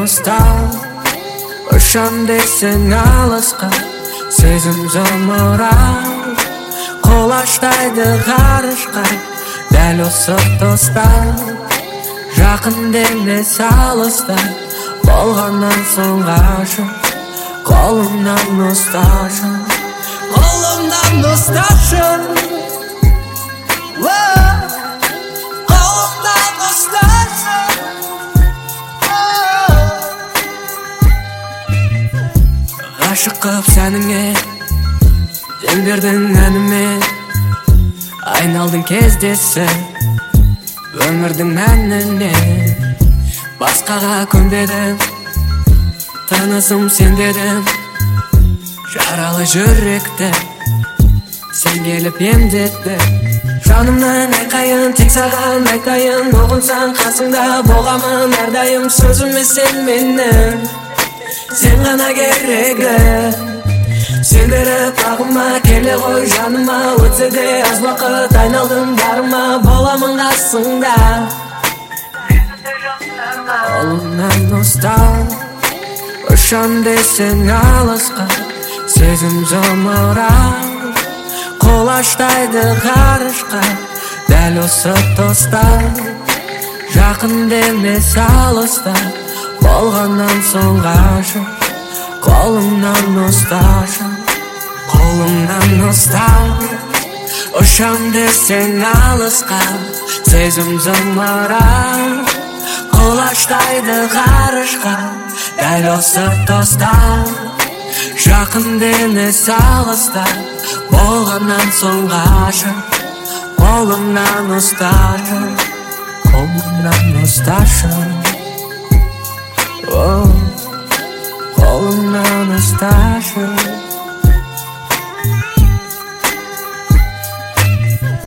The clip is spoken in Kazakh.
устал. Ошам десең алысқа, сезім зымырау. Қолаштайды ғарышқа, дәл осы тостан. Жақын емес алыста, болғаннан соң ғашық. Қолымнан ұсташы, қолымнан ұсташы, қолымнан ұсташы. Ғашық қып сәніңе, дем бердің әніме, айналдың кездесі өмірдің мәніне. Басқаға көнбедім, танысым сен дедің, жаралы жүректі сен келіп емдетті. Жанымның айқайын тек саған айтайын, ұғынсаң қасыңда болғамын әрдайым. Сөзіме сен менің, сен ғана керегі. Сен беріп ағыма келе ғой жаныма, өтсе де аз уақыт айналдым барыма, боламын қасыңда. Қолымнан ұстау, ұшам десең алысқа, сезім зымырау. Қолаштайды ғарышқа, дәл осы тоста. Жақын демес алыста, болғаннан соң ғашық. Қолымнан ұсташы, қолымнан ұстау. Ұшам десең алысқа, сезім зымырау. Қолаштайды ғарышқа, дәл осы тоста. Жақын демес алыста, болғаннан соң ғашық. Қолымнан ұсташы, қолымнан ұсташы, қолымнан ұсташы.